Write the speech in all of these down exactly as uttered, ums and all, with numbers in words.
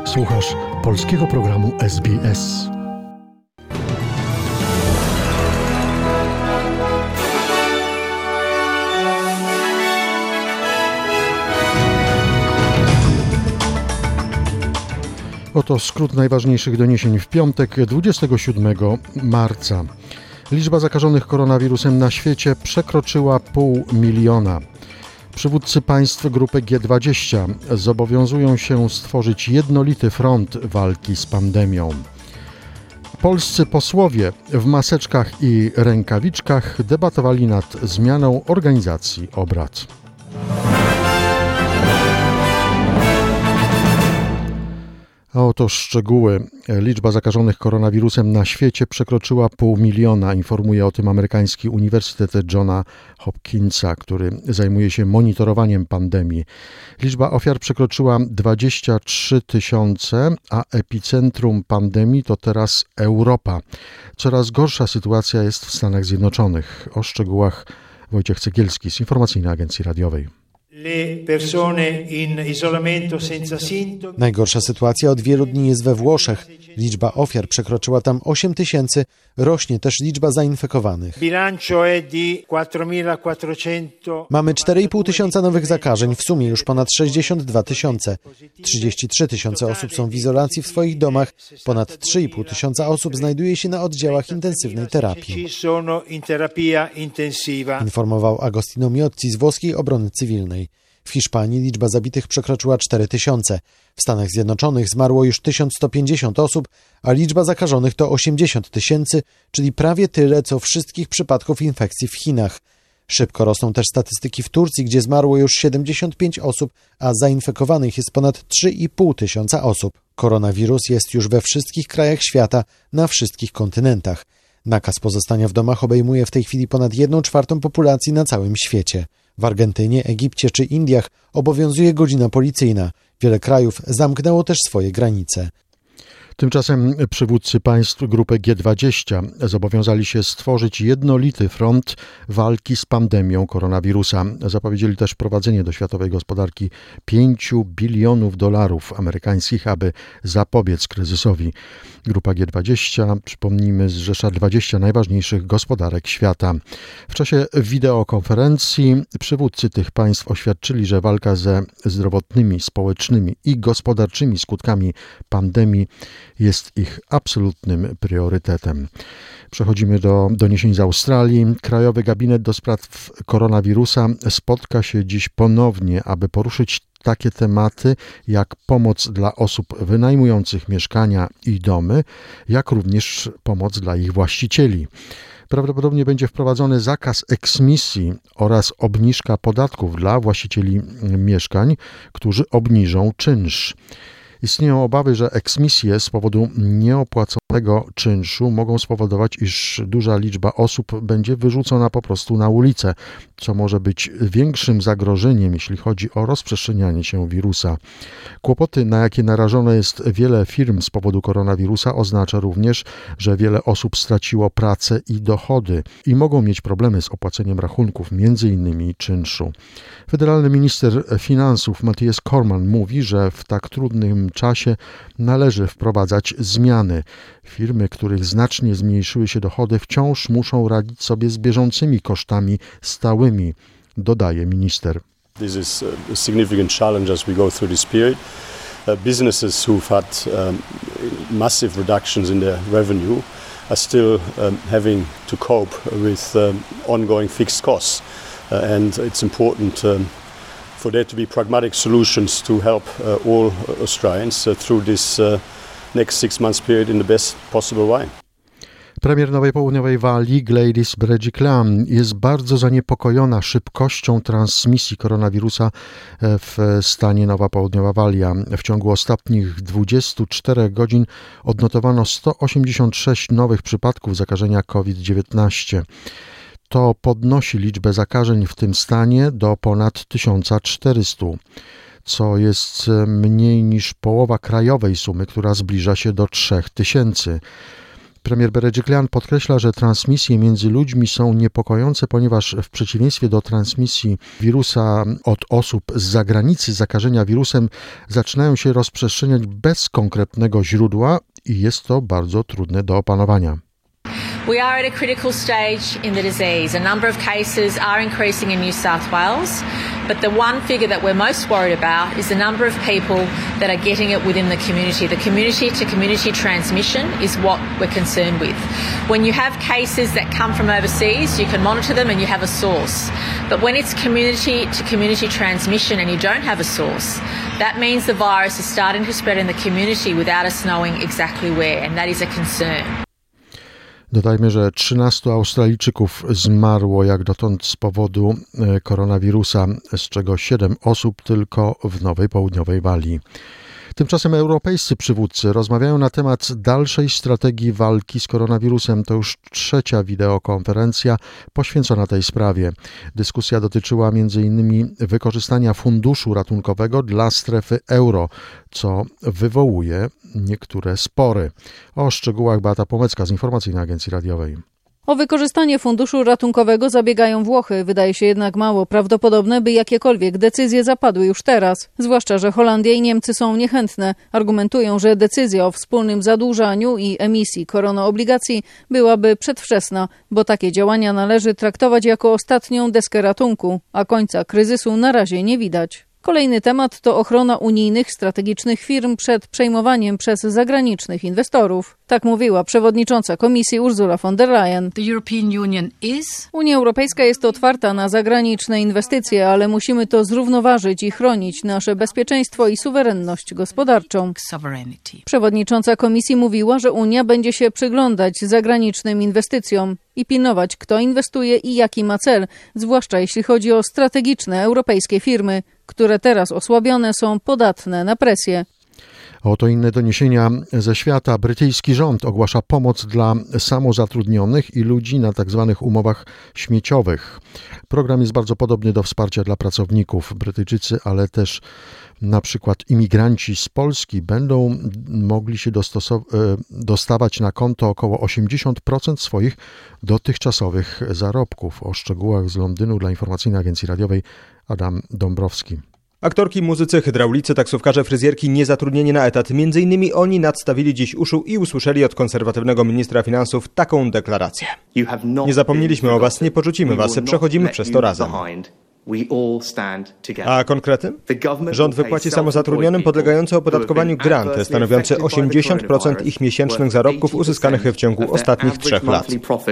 Słuchasz polskiego programu S B S. Oto skrót najważniejszych doniesień w piątek, dwudziestego siódmego marca. Liczba zakażonych koronawirusem na świecie przekroczyła pół miliona. Przywódcy państw grupy G dwadzieścia zobowiązują się stworzyć jednolity front walki z pandemią. Polscy posłowie w maseczkach i rękawiczkach debatowali nad zmianą organizacji obrad. A oto szczegóły. Liczba zakażonych koronawirusem na świecie przekroczyła pół miliona. Informuje o tym amerykański Uniwersytet Johna Hopkinsa, który zajmuje się monitorowaniem pandemii. Liczba ofiar przekroczyła dwadzieścia trzy tysiące, a epicentrum pandemii to teraz Europa. Coraz gorsza sytuacja jest w Stanach Zjednoczonych. O szczegółach Wojciech Cegielski z Informacyjnej Agencji Radiowej. Najgorsza sytuacja od wielu dni jest we Włoszech. Liczba ofiar przekroczyła tam osiem tysięcy, rośnie też liczba zainfekowanych. Mamy cztery i pół tysiąca nowych zakażeń, w sumie już ponad sześćdziesiąt dwa tysiące. trzydzieści trzy tysiące osób są w izolacji w swoich domach, ponad trzy i pół tysiąca osób znajduje się na oddziałach intensywnej terapii. Informował Agostino Miozzi z włoskiej obrony cywilnej. W Hiszpanii liczba zabitych przekroczyła cztery tysiące. W Stanach Zjednoczonych zmarło już tysiąc sto pięćdziesiąt osób, a liczba zakażonych to osiemdziesiąt tysięcy, czyli prawie tyle, co wszystkich przypadków infekcji w Chinach. Szybko rosną też statystyki w Turcji, gdzie zmarło już siedemdziesiąt pięć osób, a zainfekowanych jest ponad trzy i pół tysiąca osób. Koronawirus jest już we wszystkich krajach świata, na wszystkich kontynentach. Nakaz pozostania w domach obejmuje w tej chwili ponad jedną czwartą populacji na całym świecie. W Argentynie, Egipcie czy Indiach obowiązuje godzina policyjna. Wiele krajów zamknęło też swoje granice. Tymczasem przywódcy państw grupy G dwadzieścia zobowiązali się stworzyć jednolity front walki z pandemią koronawirusa. Zapowiedzieli też wprowadzenie do światowej gospodarki pięciu bilionów dolarów amerykańskich, aby zapobiec kryzysowi. Grupa G dwadzieścia, przypomnijmy, zrzesza dwadzieścia najważniejszych gospodarek świata. W czasie wideokonferencji przywódcy tych państw oświadczyli, że walka ze zdrowotnymi, społecznymi i gospodarczymi skutkami pandemii jest ich absolutnym priorytetem. Przechodzimy do doniesień z Australii. Krajowy Gabinet do Spraw Koronawirusa spotka się dziś ponownie, aby poruszyć takie tematy jak pomoc dla osób wynajmujących mieszkania i domy, jak również pomoc dla ich właścicieli. Prawdopodobnie będzie wprowadzony zakaz eksmisji oraz obniżka podatków dla właścicieli mieszkań, którzy obniżą czynsz. Istnieją obawy, że eksmisje z powodu nieopłaconego czynszu mogą spowodować, iż duża liczba osób będzie wyrzucona po prostu na ulicę, co może być większym zagrożeniem, jeśli chodzi o rozprzestrzenianie się wirusa. Kłopoty, na jakie narażone jest wiele firm z powodu koronawirusa, oznacza również, że wiele osób straciło pracę i dochody i mogą mieć problemy z opłaceniem rachunków, między innymi czynszu. Federalny minister finansów Matthias Cormann mówi, że w tak trudnym czasie należy wprowadzać zmiany. Firmy, których znacznie zmniejszyły się dochody, wciąż muszą radzić sobie z bieżącymi kosztami stałymi, dodaje minister. This is a significant challenge as we go through this period. Uh, businesses who've had um, massive reductions in their revenue are still um, having to cope with um, ongoing fixed costs. Uh, and it's important um, for there to be pragmatic solutions to help uh, all Australians uh, through this uh, next six months period in the best possible way. Premier Nowej Południowej Walii Gladys Berejiklian jest bardzo zaniepokojona szybkością transmisji koronawirusa w stanie Nowa Południowa Walia. W ciągu ostatnich dwudziestu czterech godzin odnotowano sto osiemdziesiąt sześć nowych przypadków zakażenia COVID dziewiętnaście. To podnosi liczbę zakażeń w tym stanie do ponad tysiąc czterysta, co jest mniej niż połowa krajowej sumy, która zbliża się do trzech tysięcy. Premier Berejiklian podkreśla, że transmisje między ludźmi są niepokojące, ponieważ w przeciwieństwie do transmisji wirusa od osób z zagranicy zakażenia wirusem zaczynają się rozprzestrzeniać bez konkretnego źródła i jest to bardzo trudne do opanowania. We are at a critical stage in the disease. A number of cases are increasing in New South Wales, but the one figure that we're most worried about is the number of people that are getting it within the community. The community-to-community transmission is what we're concerned with. When you have cases that come from overseas, you can monitor them and you have a source. But when it's community-to-community transmission and you don't have a source, that means the virus is starting to spread in the community without us knowing exactly where, and that is a concern. Dodajmy, że trzynastu Australijczyków zmarło jak dotąd z powodu koronawirusa, z czego siedem osób tylko w Nowej Południowej Walii. Tymczasem europejscy przywódcy rozmawiają na temat dalszej strategii walki z koronawirusem. To już trzecia wideokonferencja poświęcona tej sprawie. Dyskusja dotyczyła między innymi wykorzystania funduszu ratunkowego dla strefy euro, co wywołuje niektóre spory. O szczegółach Beata Pomecka z Informacyjnej Agencji Radiowej. O wykorzystanie funduszu ratunkowego zabiegają Włochy. Wydaje się jednak mało prawdopodobne, by jakiekolwiek decyzje zapadły już teraz. Zwłaszcza, że Holandia i Niemcy są niechętne. Argumentują, że decyzja o wspólnym zadłużaniu i emisji koronoobligacji byłaby przedwczesna, bo takie działania należy traktować jako ostatnią deskę ratunku, a końca kryzysu na razie nie widać. Kolejny temat to ochrona unijnych strategicznych firm przed przejmowaniem przez zagranicznych inwestorów. Tak mówiła przewodnicząca Komisji Ursula von der Leyen. The European Union is... Unia Europejska jest otwarta na zagraniczne inwestycje, ale musimy to zrównoważyć i chronić nasze bezpieczeństwo i suwerenność gospodarczą. Sovereignty. Przewodnicząca Komisji mówiła, że Unia będzie się przyglądać zagranicznym inwestycjom i pilnować, kto inwestuje i jaki ma cel, zwłaszcza jeśli chodzi o strategiczne europejskie firmy, które teraz osłabione są podatne na presję. Oto inne doniesienia ze świata. Brytyjski rząd ogłasza pomoc dla samozatrudnionych i ludzi na tzw. umowach śmieciowych. Program jest bardzo podobny do wsparcia dla pracowników. Brytyjczycy, ale też na przykład imigranci z Polski będą mogli się dostosow- dostawać na konto około osiemdziesiąt procent swoich dotychczasowych zarobków. O szczegółach z Londynu dla Informacyjnej Agencji Radiowej Adam Dąbrowski. Aktorki, muzycy, hydraulicy, taksówkarze, fryzjerki niezatrudnieni na etat. Między innymi oni nadstawili dziś uszu i usłyszeli od konserwatywnego ministra finansów taką deklarację. Nie zapomnieliśmy o was, nie porzucimy was, przechodzimy przez to razem. A konkrety? Rząd wypłaci samozatrudnionym podlegający opodatkowaniu granty, stanowiący osiemdziesiąt procent ich miesięcznych zarobków uzyskanych w ciągu ostatnich trzech lat.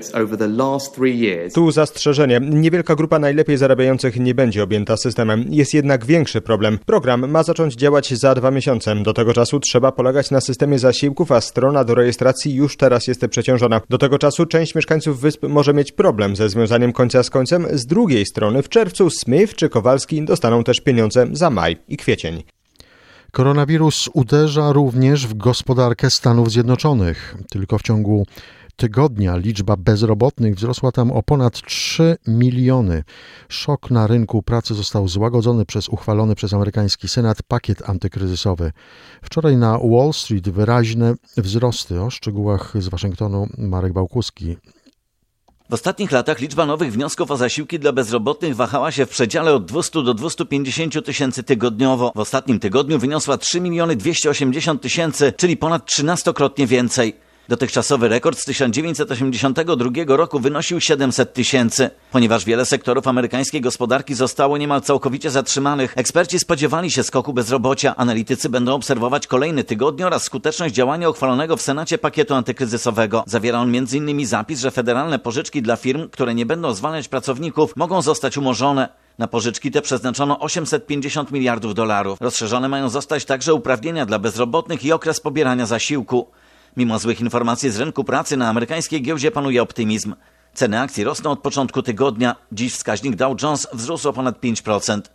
Tu zastrzeżenie. Niewielka grupa najlepiej zarabiających nie będzie objęta systemem. Jest jednak większy problem. Program ma zacząć działać za dwa miesiące. Do tego czasu trzeba polegać na systemie zasiłków, a strona do rejestracji już teraz jest przeciążona. Do tego czasu część mieszkańców wysp może mieć problem ze związaniem końca z końcem. Z drugiej strony w czerwcu Smith czy Kowalski dostaną też pieniądze za maj i kwiecień. Koronawirus uderza również w gospodarkę Stanów Zjednoczonych. Tylko w ciągu tygodnia liczba bezrobotnych wzrosła tam o ponad trzy miliony. Szok na rynku pracy został złagodzony przez uchwalony przez amerykański Senat pakiet antykryzysowy. Wczoraj na Wall Street wyraźne wzrosty. O szczegółach z Waszyngtonu Marek Bałkuski. W ostatnich latach liczba nowych wniosków o zasiłki dla bezrobotnych wahała się w przedziale od dwustu do dwustu pięćdziesięciu tysięcy tygodniowo. W ostatnim tygodniu wyniosła trzy miliony dwieście osiemdziesiąt tysięcy, czyli ponad trzynastokrotnie więcej. Dotychczasowy rekord z tysiąc dziewięćset osiemdziesiątego drugiego roku wynosił siedemset tysięcy. Ponieważ wiele sektorów amerykańskiej gospodarki zostało niemal całkowicie zatrzymanych, eksperci spodziewali się skoku bezrobocia. Analitycy będą obserwować kolejne tygodnie oraz skuteczność działania uchwalonego w Senacie pakietu antykryzysowego. Zawiera on między innymi zapis, że federalne pożyczki dla firm, które nie będą zwalniać pracowników, mogą zostać umorzone. Na pożyczki te przeznaczono osiemset pięćdziesiąt miliardów dolarów. Rozszerzone mają zostać także uprawnienia dla bezrobotnych i okres pobierania zasiłku. Mimo złych informacji z rynku pracy na amerykańskiej giełdzie panuje optymizm. Ceny akcji rosną od początku tygodnia. Dziś wskaźnik Dow Jones wzrósł o ponad pięć procent.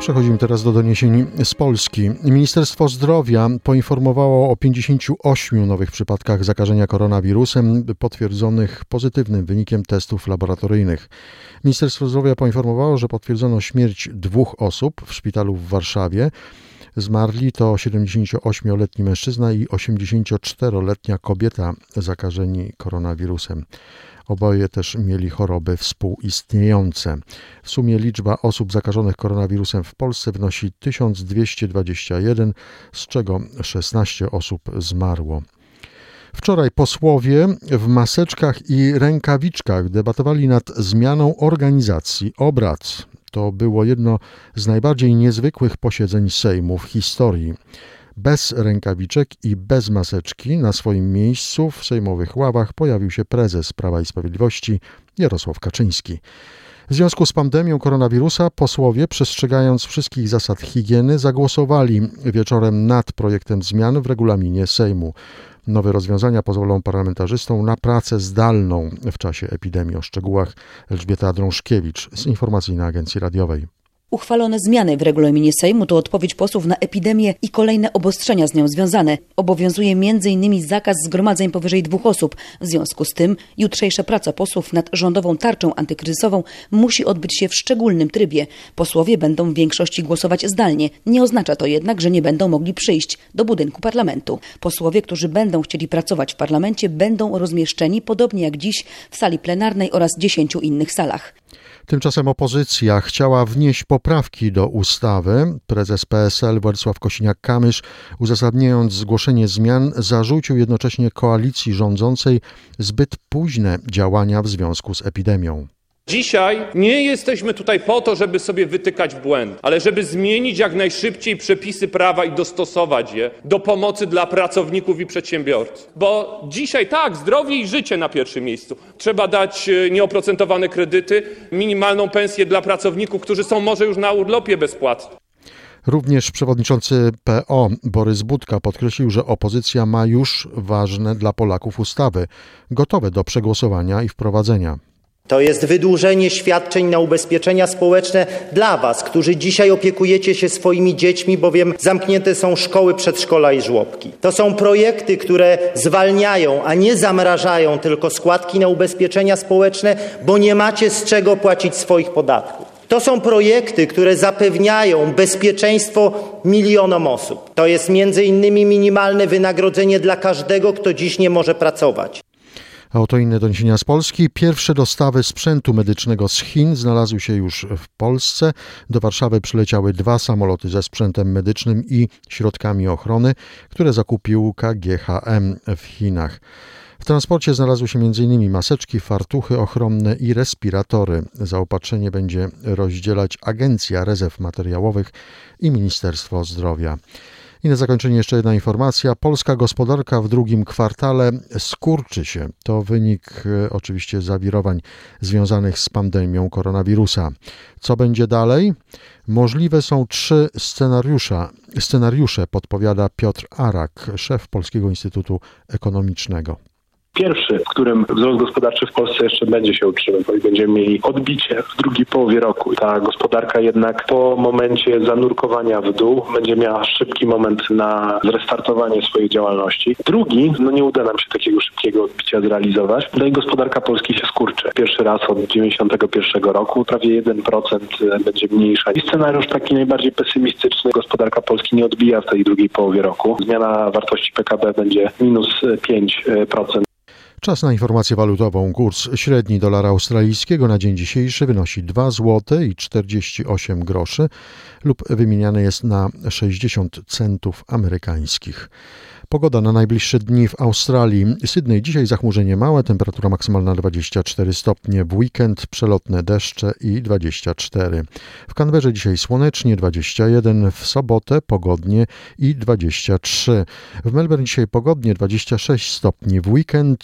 Przechodzimy teraz do doniesień z Polski. Ministerstwo Zdrowia poinformowało o pięćdziesięciu ośmiu nowych przypadkach zakażenia koronawirusem potwierdzonych pozytywnym wynikiem testów laboratoryjnych. Ministerstwo Zdrowia poinformowało, że potwierdzono śmierć dwóch osób w szpitalu w Warszawie. Zmarli to siedemdziesięcioośmioletni mężczyzna i osiemdziesięcioczteroletnia kobieta zakażeni koronawirusem. Oboje też mieli choroby współistniejące. W sumie liczba osób zakażonych koronawirusem w Polsce wynosi tysiąc dwieście dwadzieścia jeden, z czego szesnaście osób zmarło. Wczoraj posłowie w maseczkach i rękawiczkach debatowali nad zmianą organizacji obrad. To było jedno z najbardziej niezwykłych posiedzeń Sejmu w historii. Bez rękawiczek i bez maseczki na swoim miejscu w sejmowych ławach pojawił się prezes Prawa i Sprawiedliwości Jarosław Kaczyński. W związku z pandemią koronawirusa posłowie, przestrzegając wszystkich zasad higieny, zagłosowali wieczorem nad projektem zmian w regulaminie Sejmu. Nowe rozwiązania pozwolą parlamentarzystom na pracę zdalną w czasie epidemii. O szczegółach Elżbieta Drążkiewicz z Informacyjnej Agencji Radiowej. Uchwalone zmiany w regulaminie Sejmu to odpowiedź posłów na epidemię i kolejne obostrzenia z nią związane. Obowiązuje między innymi zakaz zgromadzeń powyżej dwóch osób. W związku z tym jutrzejsza praca posłów nad rządową tarczą antykryzysową musi odbyć się w szczególnym trybie. Posłowie będą w większości głosować zdalnie. Nie oznacza to jednak, że nie będą mogli przyjść do budynku parlamentu. Posłowie, którzy będą chcieli pracować w parlamencie, będą rozmieszczeni podobnie jak dziś w sali plenarnej oraz dziesięciu innych salach. Tymczasem opozycja chciała wnieść poprawki do ustawy. Prezes P S L Władysław Kosiniak-Kamysz, uzasadniając zgłoszenie zmian, zarzucił jednocześnie koalicji rządzącej zbyt późne działania w związku z epidemią. Dzisiaj nie jesteśmy tutaj po to, żeby sobie wytykać błędy, ale żeby zmienić jak najszybciej przepisy prawa i dostosować je do pomocy dla pracowników i przedsiębiorców. Bo dzisiaj tak, zdrowie i życie na pierwszym miejscu. Trzeba dać nieoprocentowane kredyty, minimalną pensję dla pracowników, którzy są może już na urlopie bezpłatnie. Również przewodniczący P O Borys Budka podkreślił, że opozycja ma już ważne dla Polaków ustawy, gotowe do przegłosowania i wprowadzenia. To jest wydłużenie świadczeń na ubezpieczenia społeczne dla Was, którzy dzisiaj opiekujecie się swoimi dziećmi, bowiem zamknięte są szkoły, przedszkola i żłobki. To są projekty, które zwalniają, a nie zamrażają tylko składki na ubezpieczenia społeczne, bo nie macie z czego płacić swoich podatków. To są projekty, które zapewniają bezpieczeństwo milionom osób. To jest między innymi minimalne wynagrodzenie dla każdego, kto dziś nie może pracować. A oto inne doniesienia z Polski. Pierwsze dostawy sprzętu medycznego z Chin znalazły się już w Polsce. Do Warszawy przyleciały dwa samoloty ze sprzętem medycznym i środkami ochrony, które zakupił K G H M w Chinach. W transporcie znalazły się między innymi maseczki, fartuchy ochronne i respiratory. Zaopatrzenie będzie rozdzielać Agencja Rezerw Materiałowych i Ministerstwo Zdrowia. I na zakończenie jeszcze jedna informacja. Polska gospodarka w drugim kwartale skurczy się. To wynik e, oczywiście zawirowań związanych z pandemią koronawirusa. Co będzie dalej? Możliwe są trzy scenariusze, scenariusze podpowiada Piotr Arak, szef Polskiego Instytutu Ekonomicznego. Pierwszy, w którym wzrost gospodarczy w Polsce jeszcze będzie się utrzymywał i będziemy mieli odbicie w drugiej połowie roku. Ta gospodarka jednak po momencie zanurkowania w dół będzie miała szybki moment na zrestartowanie swojej działalności. Drugi, no nie uda nam się takiego szybkiego odbicia zrealizować, no i gospodarka Polski się skurczy. Pierwszy raz od dziewięćdziesiątego pierwszego roku prawie jeden procent będzie mniejsza. I scenariusz taki najbardziej pesymistyczny. Gospodarka Polski nie odbija w tej drugiej połowie roku. Zmiana wartości P K B będzie minus pięć procent. Czas na informację walutową. Kurs średni dolara australijskiego na dzień dzisiejszy wynosi dwa złote i czterdzieści osiem groszy lub wymieniany jest na sześćdziesiąt centów amerykańskich. Pogoda na najbliższe dni w Australii. Sydney dzisiaj zachmurzenie małe, temperatura maksymalna dwadzieścia cztery stopnie. W weekend przelotne deszcze i dwadzieścia cztery. W Canberrze dzisiaj słonecznie dwadzieścia jeden, w sobotę pogodnie i dwadzieścia trzy. W Melbourne dzisiaj pogodnie dwadzieścia sześć stopni. W weekend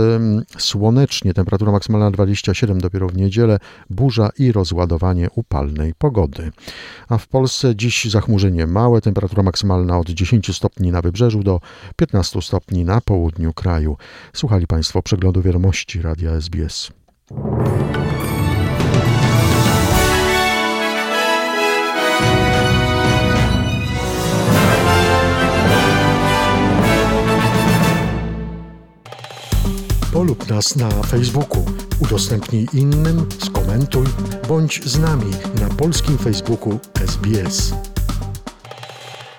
y, słonecznie, temperatura maksymalna dwadzieścia siedem, dopiero w niedzielę burza i rozładowanie upalnej pogody. A w Polsce dziś zachmurzenie małe, temperatura maksymalna od dziesięciu stopni na wybrzeżu do piętnastu stopni na południu kraju. Słuchali Państwo przeglądu wiadomości Radia S B S. Polub nas na Facebooku, udostępnij innym, skomentuj, bądź z nami na polskim Facebooku S B S.